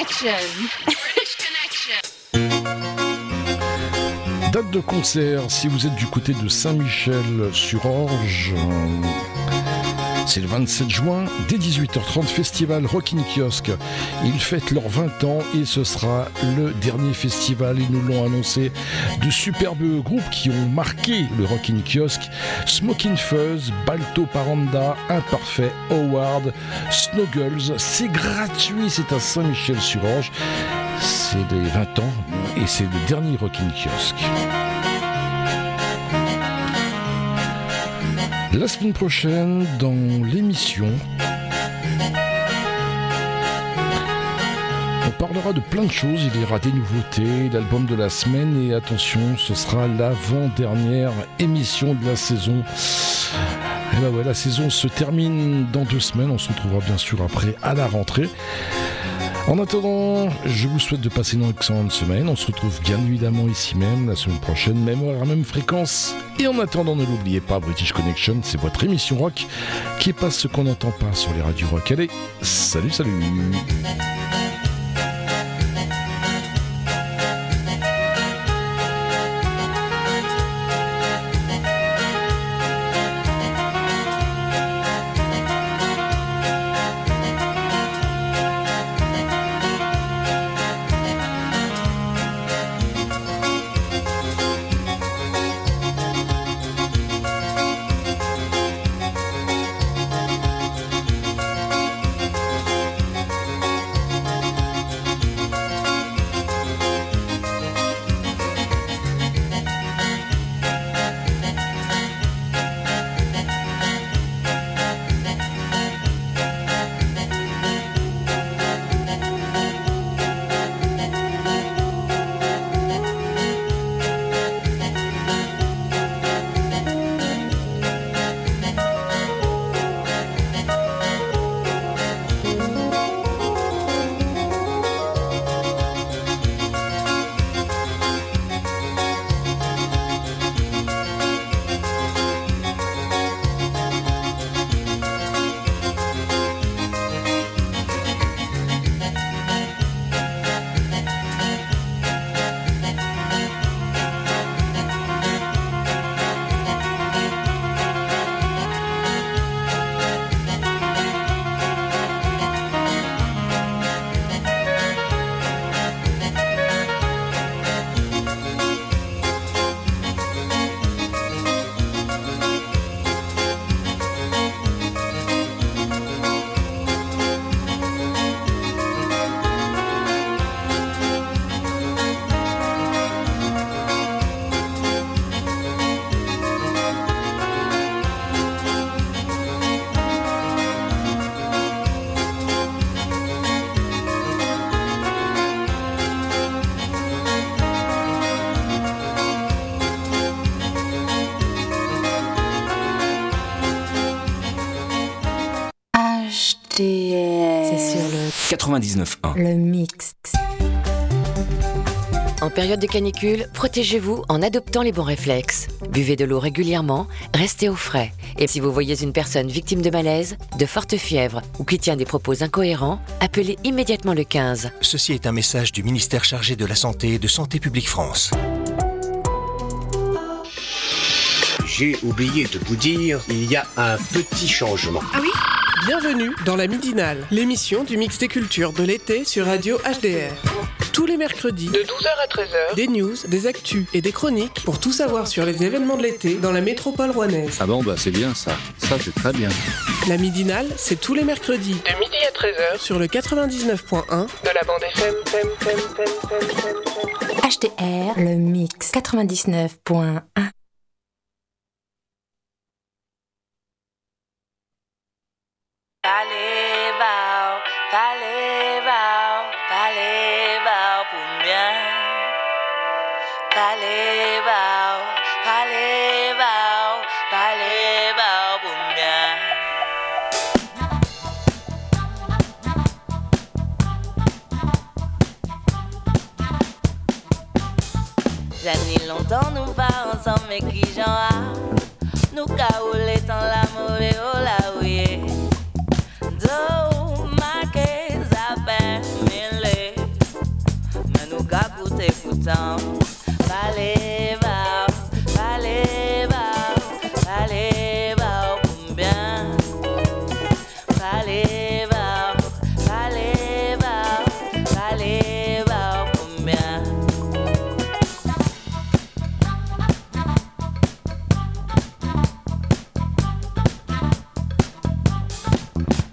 Date de concert, si vous êtes du côté de Saint-Michel-sur-Orge, c'est le 27 juin, dès 18h30, festival Rockin' Kiosque. Ils fêtent leurs 20 ans et ce sera le dernier festival. Ils nous l'ont annoncé. De superbes groupes qui ont marqué le Rockin' Kiosque: Smoking Fuzz, Balto Paranda, Imparfait, Howard, Snoggles. C'est gratuit, c'est à Saint-Michel-sur-Orge. C'est des 20 ans et c'est le dernier Rockin' Kiosque. La semaine prochaine, dans l'émission, on parlera de plein de choses. Il y aura des nouveautés, l'album de la semaine et attention, ce sera l'avant-dernière émission de la saison. Et ben ouais, la saison se termine dans 2 semaines. On se retrouvera bien sûr après à la rentrée. En attendant, je vous souhaite de passer une excellente semaine. On se retrouve bien évidemment ici même la semaine prochaine, même heure, même fréquence. Et en attendant, ne l'oubliez pas, British Connection, c'est votre émission rock qui passe ce qu'on n'entend pas sur les radios rock. Allez, salut, salut. C'est sur le 99.1. Le mix. En période de canicule, protégez-vous en adoptant les bons réflexes. Buvez de l'eau régulièrement, restez au frais. Et si vous voyez une personne victime de malaise, de forte fièvre ou qui tient des propos incohérents, appelez immédiatement le 15. Ceci est un message du ministère chargé de la Santé et de Santé publique France. J'ai oublié de vous dire, il y a un petit changement. Ah oui ? Bienvenue dans la Midinale, l'émission du mix des cultures de l'été sur Radio HDR. Tous les mercredis, de 12h à 13h, des news, des actus et des chroniques pour tout savoir sur les événements de l'été dans la métropole rouennaise. Ah bon, bah c'est bien ça. Ça, c'est très bien. La Midinale, c'est tous les mercredis, de midi à 13h, sur le 99.1 de la bande FM. HDR, le mix 99.1. J'annule longtemps nous pas ensemble mais qui j'en a nous caoulés tant la mauvaise oh la ouye do ma que ça fait mêler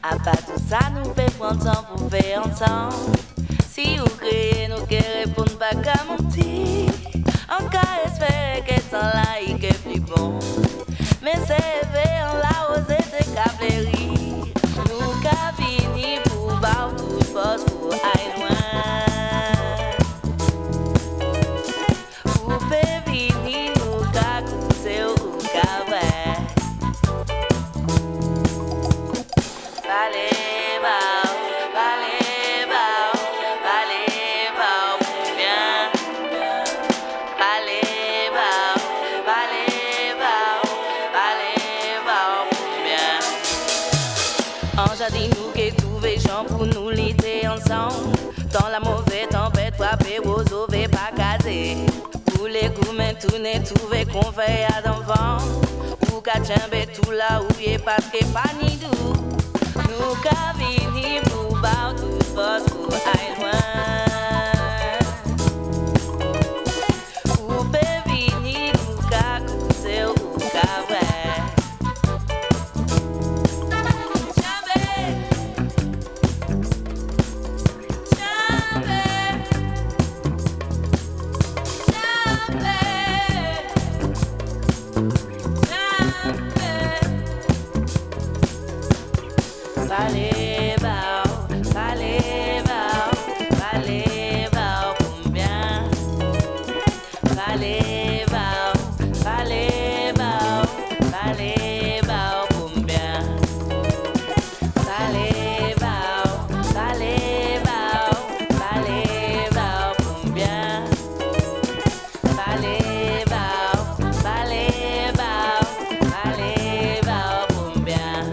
À pas tout ça, nous fait prendre temps pour faire ensemble. Si vous criez, nous qui répondons pas qu'à mentir. En cas espérer que tant là, il est plus bon. Mais c'est vrai, on l'a osé de capléry. Nous qu'a fini pour battre toute force pour aller loin. Pour faire fini, nous qu'a coûté ou qu'a vrai. Allez, bah. Dis-nous que tous les gens pour nous lutter ensemble. Dans la mauvaise tempête, frapper aux ovés pas caser. Pour les coups, mais tourner, trouver qu'on fait à d'enfant. Pour qu'à chamber tout là où il est parce que pas ni doux. Nous qu'à venir pour battre toute force pour aller loin. Pour venir, nous qu'à coûter ou qu'à vrai. Allez, bah, allez, bah, allez, bah, combien? Allez, bah, allez, bah, allez, bah, combien? Allez, bah, allez, bah, allez, bah, combien? Allez, bah, allez, bah, allez, bah, combien?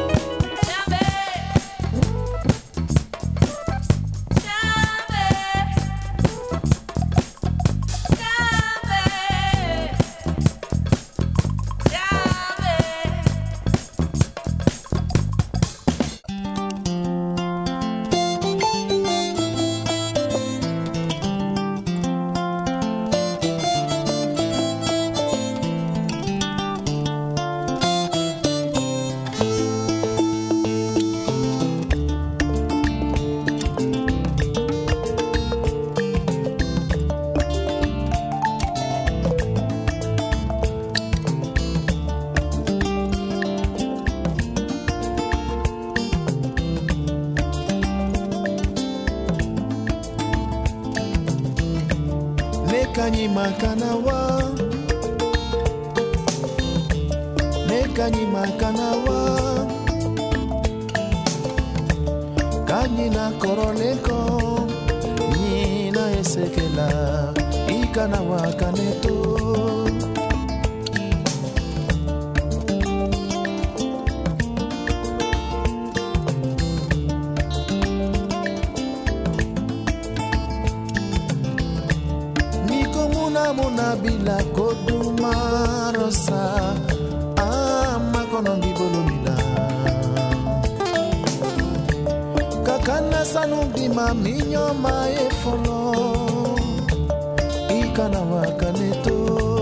Nekani makanawa Kanyina koroneko Nina esekela Ikanawa kaneto Muna bila koduma rosa ama konongi bolomila kakana sanugi maminyo maefolo ikana wakaneto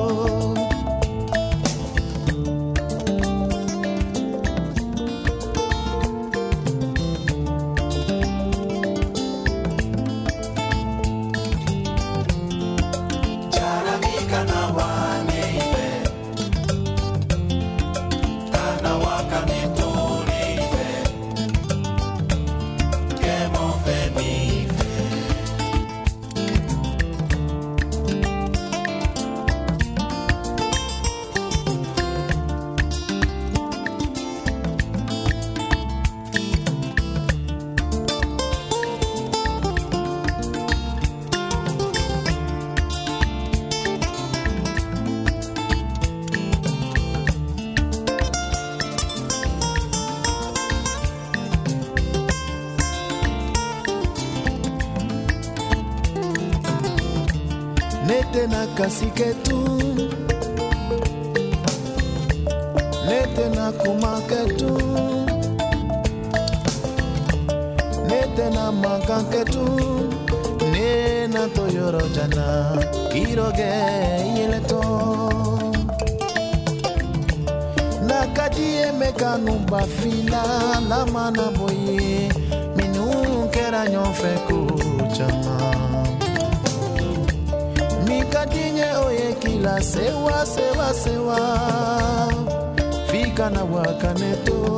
Nete na kasiketu Nete na kumaketu Nete na makanketu Nena toyoro jana Kiroge ileto Na Mikadie meka numba fila la mana boye minu kera nyofe kuchama Mikadinye oye kila sewa sewa sewa fika na wakaneto